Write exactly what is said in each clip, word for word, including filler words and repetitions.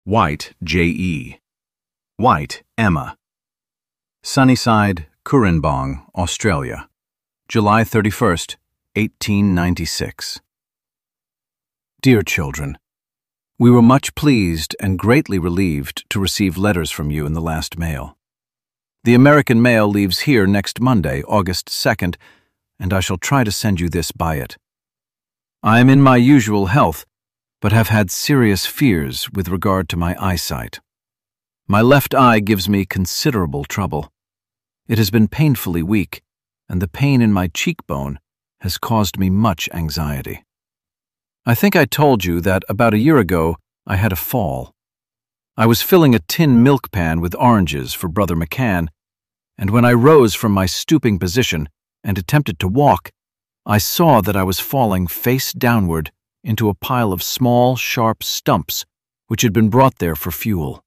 White, J E White, Emma. Sunnyside, Cooranbong, Australia, July thirty-first, eighteen ninety-six. Dear children, we were much pleased and greatly relieved to receive letters from you in the last mail. The American mail leaves here next Monday, August second, and I shall try to send you this by it. I am in my usual health, but have had serious fears with regard to my eyesight. My left eye gives me considerable trouble. It has been painfully weak, and the pain in my cheekbone has caused me much anxiety. I think I told you that about a year ago I had a fall. I was filling a tin milk pan with oranges for Brother McCann, and when I rose from my stooping position and attempted to walk, I saw that I was falling face downward into a pile of small, sharp stumps which had been brought there for fuel.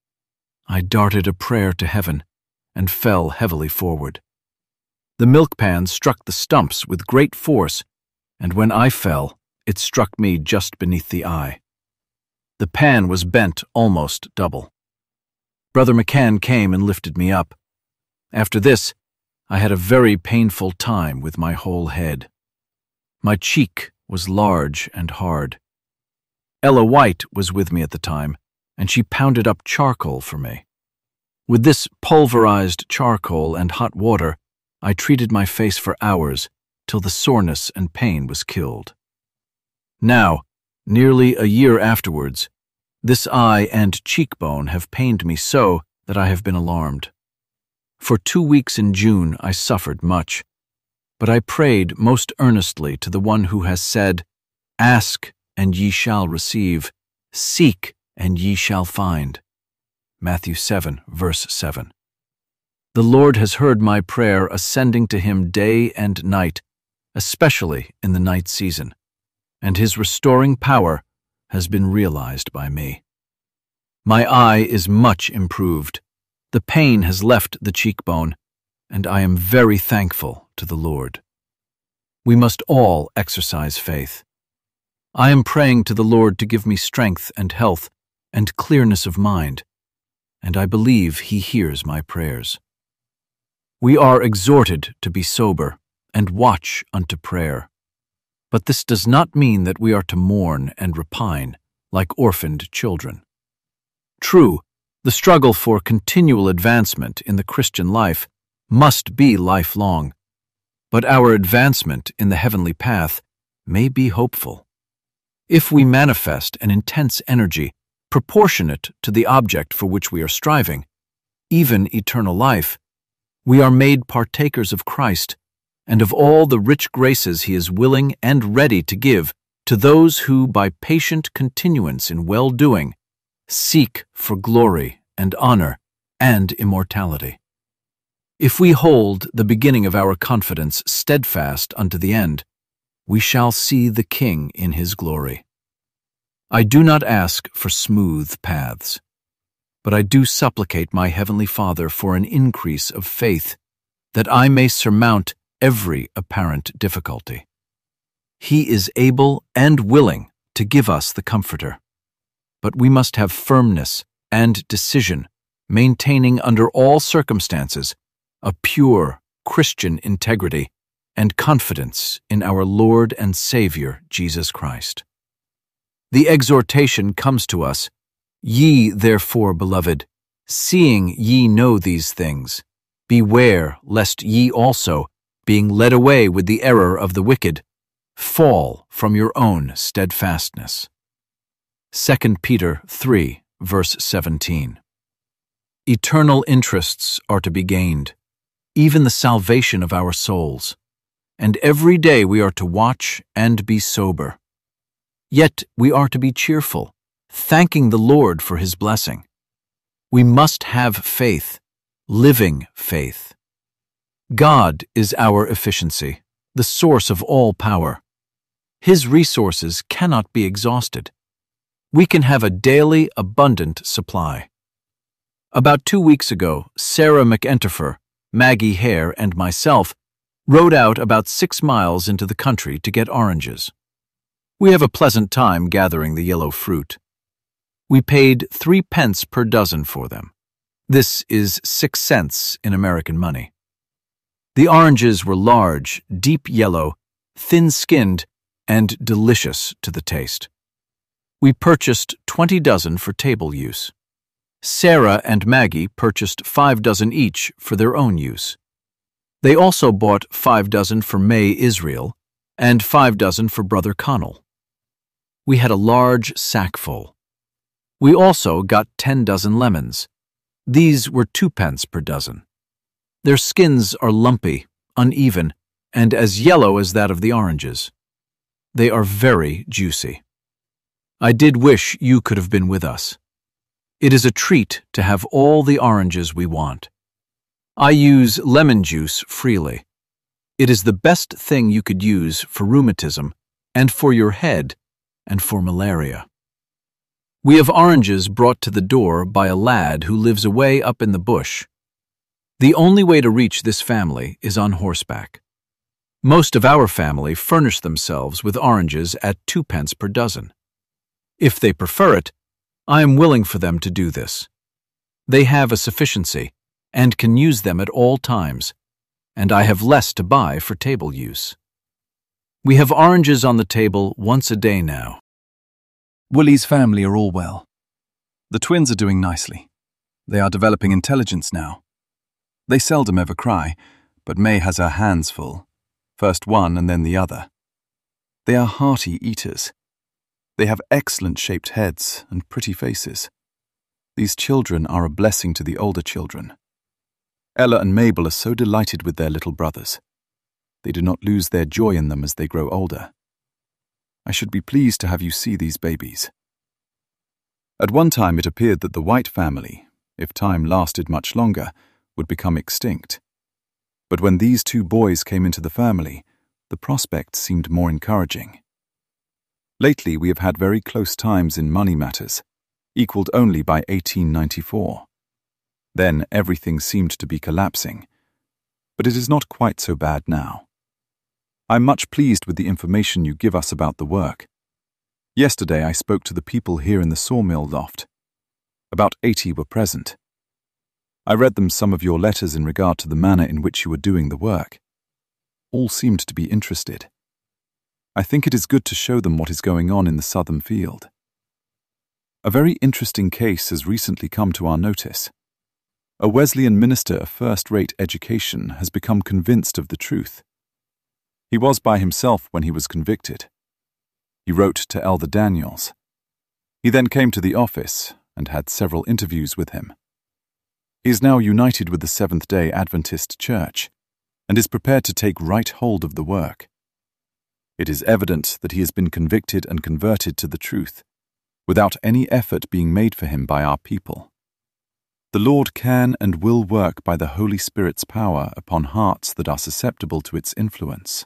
I darted a prayer to heaven and fell heavily forward. The milk pan struck the stumps with great force, and when I fell, it struck me just beneath the eye. The pan was bent almost double. Brother McCann came and lifted me up. After this, I had a very painful time with my whole head. My cheek was large and hard. Ella White was with me at the time, and she pounded up charcoal for me. With this pulverized charcoal and hot water, I treated my face for hours till the soreness and pain was killed. Now, nearly a year afterwards, this eye and cheekbone have pained me so that I have been alarmed. For two weeks in June I suffered much, but I prayed most earnestly to the one who has said, "Ask, and ye shall receive. Seek, and ye shall find." Matthew seven, verse seven. The Lord has heard my prayer ascending to him day and night, especially in the night season, and his restoring power has been realized by me. My eye is much improved. The pain has left the cheekbone, and I am very thankful to the Lord. We must all exercise faith. I am praying to the Lord to give me strength and health and clearness of mind, and I believe he hears my prayers. We are exhorted to be sober and watch unto prayer, but this does not mean that we are to mourn and repine like orphaned children. True, the struggle for continual advancement in the Christian life must be lifelong, but our advancement in the heavenly path may be hopeful. If we manifest an intense energy proportionate to the object for which we are striving, even eternal life, we are made partakers of Christ and of all the rich graces he is willing and ready to give to those who, by patient continuance in well-doing, seek for glory and honor and immortality. If we hold the beginning of our confidence steadfast unto the end, we shall see the King in his glory. I do not ask for smooth paths, but I do supplicate my Heavenly Father for an increase of faith, that I may surmount every apparent difficulty. He is able and willing to give us the Comforter, but we must have firmness and decision, maintaining under all circumstances a pure Christian integrity and confidence in our Lord and Savior Jesus Christ. The exhortation comes to us, "Ye therefore, beloved, seeing ye know these things, beware lest ye also, being led away with the error of the wicked, fall from your own steadfastness." Second Peter three, verse seventeen. Eternal interests are to be gained, even the salvation of our souls, and every day we are to watch and be sober. Yet we are to be cheerful, thanking the Lord for his blessing. We must have faith, living faith. God is our efficiency, the source of all power. His resources cannot be exhausted. We can have a daily, abundant supply. About two weeks ago, Sarah McEnterfer, Maggie Hare, and myself rode out about six miles into the country to get oranges. We have a pleasant time gathering the yellow fruit. We paid three pence per dozen for them. This is six cents in American money. The oranges were large, deep yellow, thin-skinned, and delicious to the taste. We purchased twenty dozen for table use. Sarah and Maggie purchased five dozen each for their own use. They also bought five dozen for May Israel and five dozen for Brother Connell. We had a large sackful. We also got ten dozen lemons. These were two pence per dozen. Their skins are lumpy, uneven, and as yellow as that of the oranges. They are very juicy. I did wish you could have been with us. It is a treat to have all the oranges we want. I use lemon juice freely. It is the best thing you could use for rheumatism and for your head and for malaria. We have oranges brought to the door by a lad who lives away up in the bush. The only way to reach this family is on horseback. Most of our family furnish themselves with oranges at two pence per dozen. If they prefer it, I am willing for them to do this. They have a sufficiency and can use them at all times, and I have less to buy for table use. We have oranges on the table once a day now. Woolly's family are all well. The twins are doing nicely. They are developing intelligence now. They seldom ever cry, but May has her hands full, first one and then the other. They are hearty eaters. They have excellent shaped heads and pretty faces. These children are a blessing to the older children. Ella and Mabel are so delighted with their little brothers. They do not lose their joy in them as they grow older. I should be pleased to have you see these babies. At one time it appeared that the White family, if time lasted much longer, would become extinct. But when these two boys came into the family, the prospect seemed more encouraging. Lately we have had very close times in money matters, equalled only by eighteen ninety-four. Then everything seemed to be collapsing. But it is not quite so bad now. I'm much pleased with the information you give us about the work. Yesterday I spoke to the people here in the sawmill loft. About eighty were present. I read them some of your letters in regard to the manner in which you were doing the work. All seemed to be interested. I think it is good to show them what is going on in the southern field. A very interesting case has recently come to our notice. A Wesleyan minister of first-rate education has become convinced of the truth. He was by himself when he was convicted. He wrote to Elder Daniels. He then came to the office and had several interviews with him. He is now united with the Seventh-day Adventist Church and is prepared to take right hold of the work. It is evident that he has been convicted and converted to the truth, without any effort being made for him by our people. The Lord can and will work by the Holy Spirit's power upon hearts that are susceptible to its influence.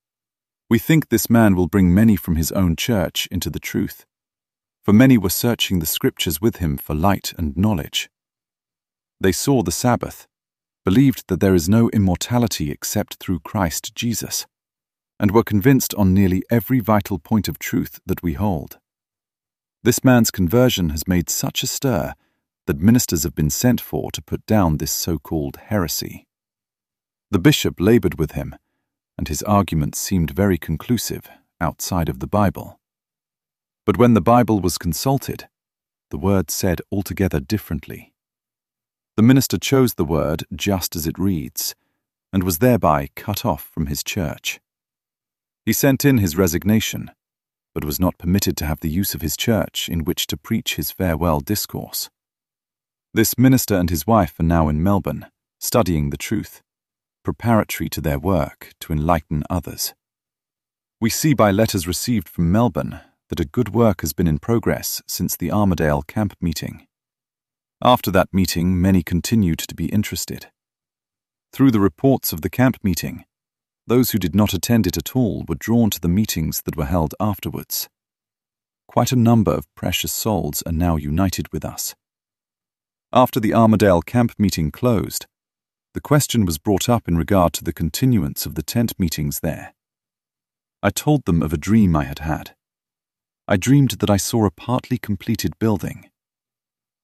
We think this man will bring many from his own church into the truth, for many were searching the Scriptures with him for light and knowledge. They saw the Sabbath, believed that there is no immortality except through Christ Jesus, and were convinced on nearly every vital point of truth that we hold. This man's conversion has made such a stir that ministers have been sent for to put down this so-called heresy. The bishop labored with him, and his arguments seemed very conclusive outside of the Bible. But when the Bible was consulted, the word said altogether differently. The minister chose the word just as it reads, and was thereby cut off from his church. He sent in his resignation, but was not permitted to have the use of his church in which to preach his farewell discourse. This minister and his wife are now in Melbourne, studying the truth, preparatory to their work to enlighten others. We see by letters received from Melbourne that a good work has been in progress since the Armadale camp meeting. After that meeting, many continued to be interested. Through the reports of the camp meeting, those who did not attend it at all were drawn to the meetings that were held afterwards. Quite a number of precious souls are now united with us. After the Armadale camp meeting closed, the question was brought up in regard to the continuance of the tent meetings there. I told them of a dream I had had. I dreamed that I saw a partly completed building,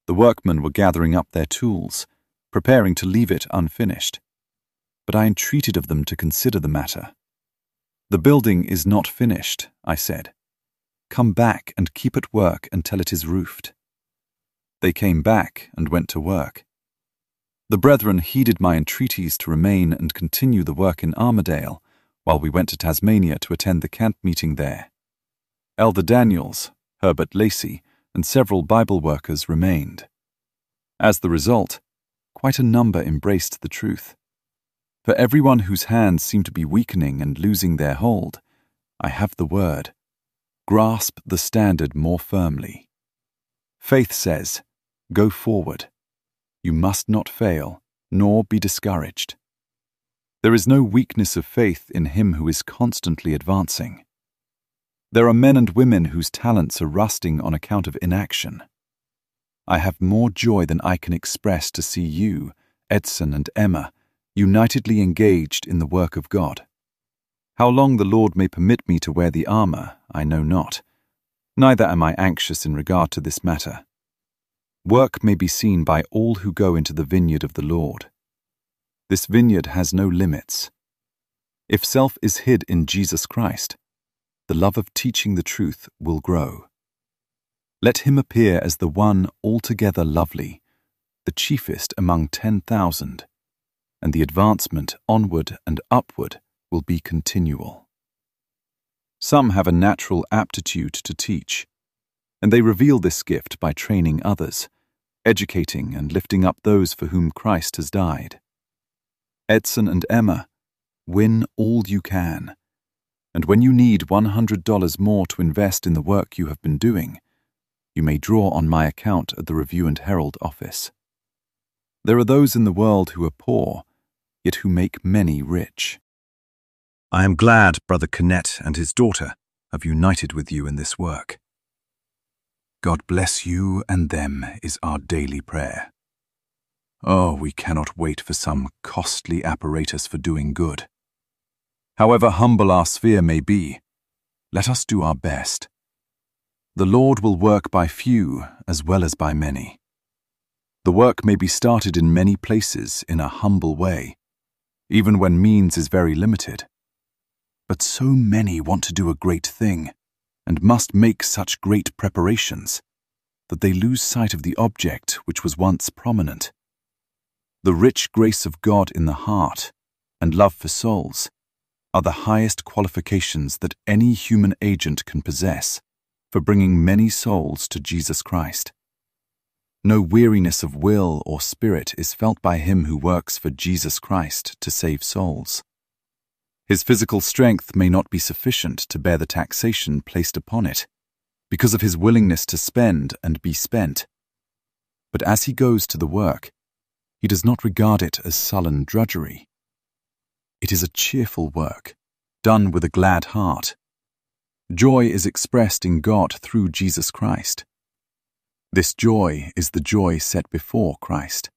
The workmen were gathering up their tools, preparing to leave it unfinished. But I entreated of them to consider the matter. "The building is not finished," I said. "Come back and keep at work until it is roofed." They came back and went to work. The brethren heeded my entreaties to remain and continue the work in Armadale, while we went to Tasmania to attend the camp meeting there. Elder Daniels, Herbert Lacey, and several Bible workers remained. As the result, quite a number embraced the truth. For everyone whose hands seem to be weakening and losing their hold, I have the word: grasp the standard more firmly. Faith says, go forward. You must not fail, nor be discouraged. There is no weakness of faith in him who is constantly advancing. There are men and women whose talents are rusting on account of inaction. I have more joy than I can express to see you, Edson and Emma, unitedly engaged in the work of God. How long the Lord may permit me to wear the armor, I know not. Neither am I anxious in regard to this matter. Work may be seen by all who go into the vineyard of the Lord. This vineyard has no limits. If self is hid in Jesus Christ, the love of teaching the truth will grow. Let him appear as the one altogether lovely, the chiefest among ten thousand, and the advancement onward and upward will be continual. Some have a natural aptitude to teach, and they reveal this gift by training others, educating and lifting up those for whom Christ has died. Edson and Emma, win all you can, and when you need one hundred dollars more to invest in the work you have been doing, you may draw on my account at the Review and Herald office. There are those in the world who are poor, yet who make many rich. I am glad Brother Kennett and his daughter have united with you in this work. God bless you and them is our daily prayer. Oh, we cannot wait for some costly apparatus for doing good. However humble our sphere may be, let us do our best. The Lord will work by few as well as by many. The work may be started in many places in a humble way, even when means is very limited. But so many want to do a great thing, and must make such great preparations, that they lose sight of the object which was once prominent. The rich grace of God in the heart, and love for souls, are the highest qualifications that any human agent can possess for bringing many souls to Jesus Christ. No weariness of will or spirit is felt by him who works for Jesus Christ to save souls. His physical strength may not be sufficient to bear the taxation placed upon it, because of his willingness to spend and be spent. But as he goes to the work, he does not regard it as sullen drudgery. It is a cheerful work, done with a glad heart. Joy is expressed in God through Jesus Christ. This joy is the joy set before Christ.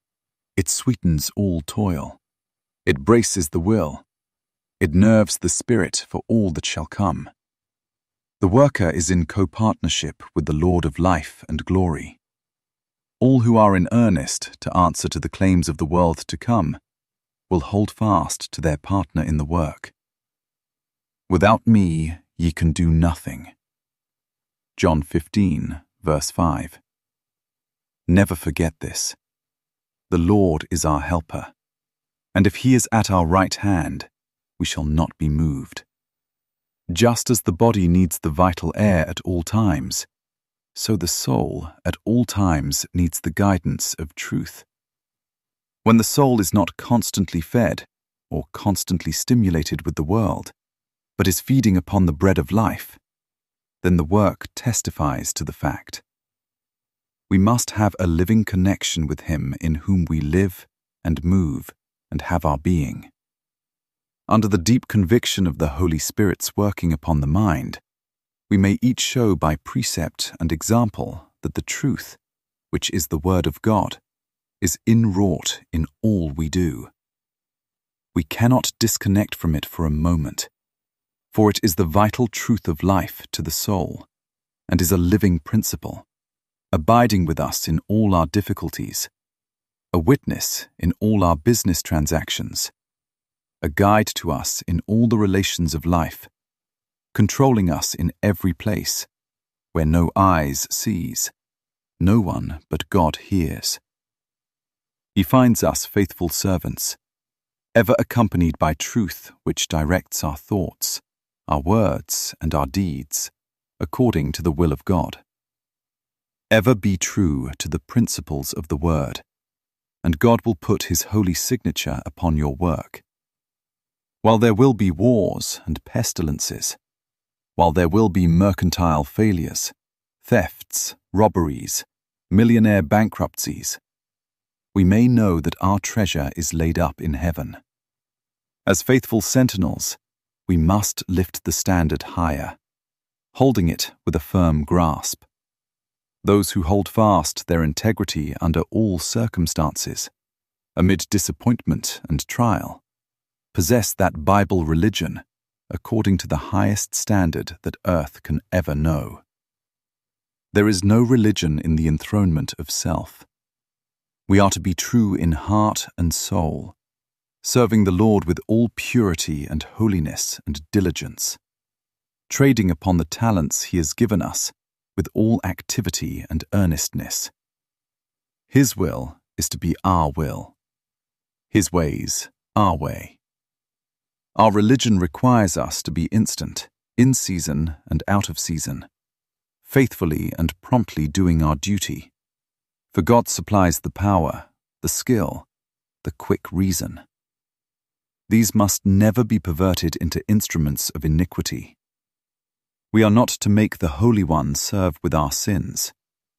It sweetens all toil. It braces the will. It nerves the spirit for all that shall come. The worker is in co-partnership with the Lord of life and glory. All who are in earnest to answer to the claims of the world to come will hold fast to their partner in the work. Without me ye can do nothing. John fifteen, verse five. Never forget this. The Lord is our helper, and if he is at our right hand, we shall not be moved. Just as the body needs the vital air at all times, so the soul at all times needs the guidance of truth. When the soul is not constantly fed or constantly stimulated with the world, but is feeding upon the bread of life, then the work testifies to the fact. We must have a living connection with him in whom we live and move and have our being. Under the deep conviction of the Holy Spirit's working upon the mind, we may each show by precept and example that the truth, which is the Word of God, is inwrought in all we do. We cannot disconnect from it for a moment, for it is the vital truth of life to the soul, and is a living principle, abiding with us in all our difficulties, a witness in all our business transactions, a guide to us in all the relations of life, controlling us in every place, where no eyes sees, no one but God hears. He finds us faithful servants, ever accompanied by truth which directs our thoughts, our words, and our deeds, according to the will of God. Ever be true to the principles of the Word, and God will put His holy signature upon your work. While there will be wars and pestilences, while there will be mercantile failures, thefts, robberies, millionaire bankruptcies, we may know that our treasure is laid up in heaven. As faithful sentinels, we must lift the standard higher, holding it with a firm grasp. Those who hold fast their integrity under all circumstances, amid disappointment and trial, possess that Bible religion according to the highest standard that earth can ever know. There is no religion in the enthronement of self. We are to be true in heart and soul, serving the Lord with all purity and holiness and diligence, trading upon the talents He has given us with all activity and earnestness. His will is to be our will, His ways our way. Our religion requires us to be instant, in season and out of season, faithfully and promptly doing our duty, for God supplies the power, the skill, the quick reason. These must never be perverted into instruments of iniquity. We are not to make the Holy One serve with our sins.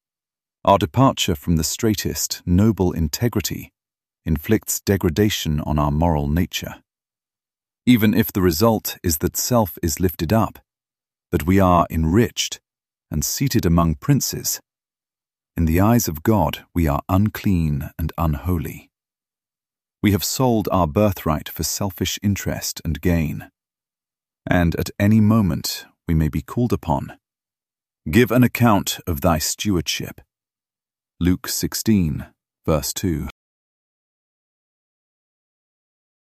Our departure from the straightest, noble integrity inflicts degradation on our moral nature. Even if the result is that self is lifted up, that we are enriched and seated among princes, in the eyes of God we are unclean and unholy. We have sold our birthright for selfish interest and gain, and at any moment we may be called upon. Give an account of thy stewardship. Luke sixteen, verse two.